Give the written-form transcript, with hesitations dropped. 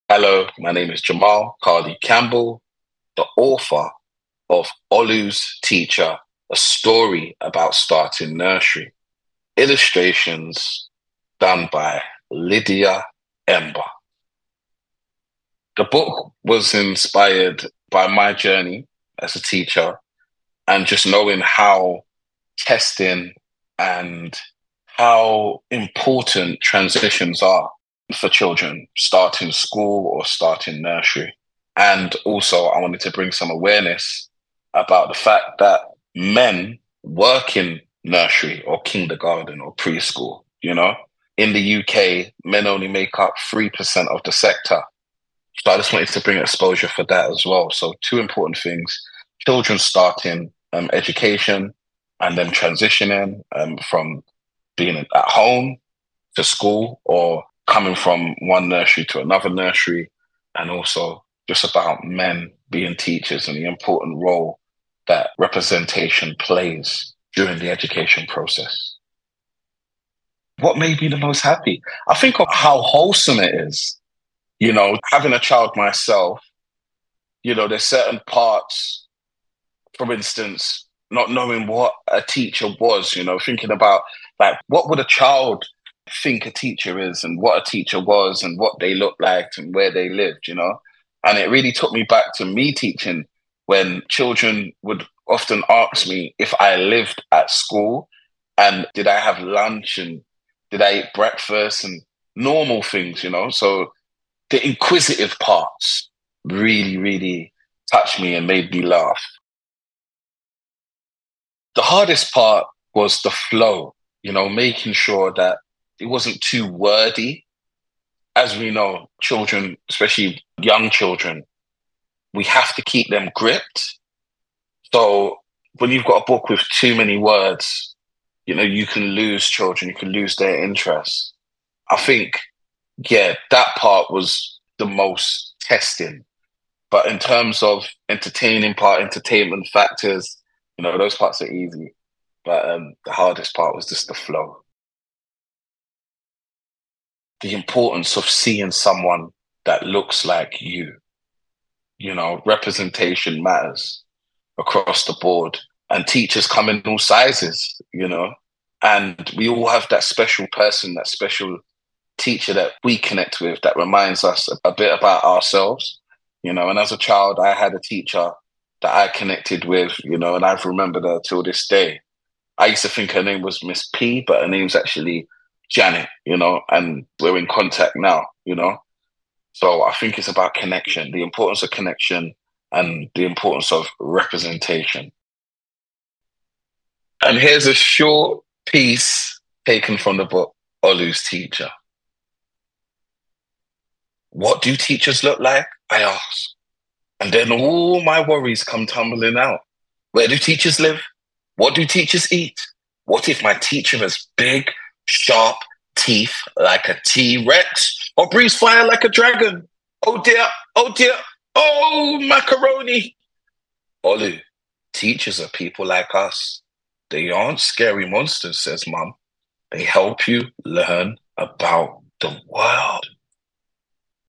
Hello, my name is Jamal Carly Campbell, the author of Olu's Teacher, a story about starting nursery. Illustrations done by Lydia Ember. The book was inspired by my journey as a teacher and just knowing how testing and how important transitions are for children starting school or starting nursery. And also, I wanted to bring some awareness about the fact that men work in nursery or kindergarten or preschool, In the UK, men only make up 3% of the sector. So I just wanted to bring exposure for that as well. So two important things: children starting education and then transitioning from being at home to school or coming from one nursery to another nursery, and also just about men being teachers and the important role that representation plays during the education process. What made me the most happy? I think of how wholesome it is. Having a child myself, there's certain parts, for instance, not knowing what a teacher was, thinking about like what would a child think a teacher is and what a teacher was and what they looked like and where they lived. And it really took me back to me teaching when children would often ask me if I lived at school and did I have lunch and did I eat breakfast and normal things. So the inquisitive parts really, really touched me and made me laugh. The hardest part was the flow, making sure that it wasn't too wordy. As we know, children, especially young children, we have to keep them gripped. So when you've got a book with too many words, you can lose children, you can lose their interest. I think, yeah, that part was the most testing. But in terms of entertainment factors, those parts are easy. But the hardest part was just the flow. The importance of seeing someone that looks like you. Representation matters across the board. And teachers come in all sizes. And we all have that special person, that special teacher that we connect with that reminds us a bit about ourselves. And as a child, I had a teacher that I connected with, and I've remembered her till this day. I used to think her name was Miss P, but her name's actually Janet, and we're in contact now. So I think it's about connection, the importance of connection and the importance of representation. And here's a short piece taken from the book, Olu's Teacher. What do teachers look like? I ask. And then all my worries come tumbling out. Where do teachers live? What do teachers eat? What if my teacher has big, sharp teeth like a T-Rex or breathes fire like a dragon? Oh dear, oh dear, oh macaroni. Olu, teachers are people like us. They aren't scary monsters, says Mum. They help you learn about the world.